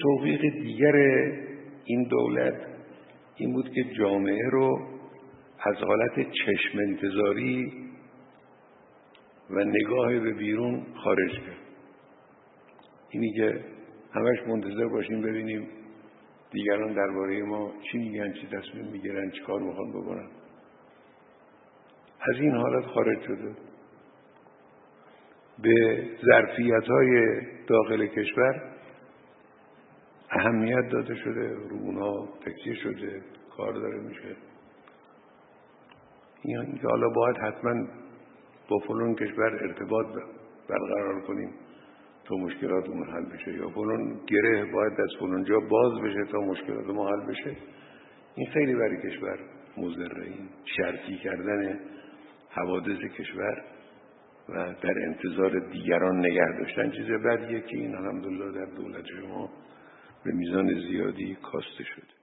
توفیق دیگر این دولت این بود که جامعه رو از حالت چشم انتظاری و نگاه به بیرون خارج کرد. اینی که همش منتظر باشیم ببینیم دیگران درباره ما چی میگن، چی تصمیم میگیرن، چی کار میخوان بکنن. از این حالت خارج شده، به ظرفیت‌های داخل کشور اهمیت داده شده، رو اونا تکیه شده، کار داره میشه. این که حالا باید حتما با فلان کشور ارتباط برقرار کنیم تا مشکلاتمون حل بشه، یا فلان گره باید از فلان جا باز بشه تا مشکلات ما حل بشه. این خیلی برای کشور مضره. این شرطی کردن حوادث کشور و در انتظار دیگران نگه داشتن چیز بدیه که این الحمدلله در دولت شما به میزان زیادی کاسته شده.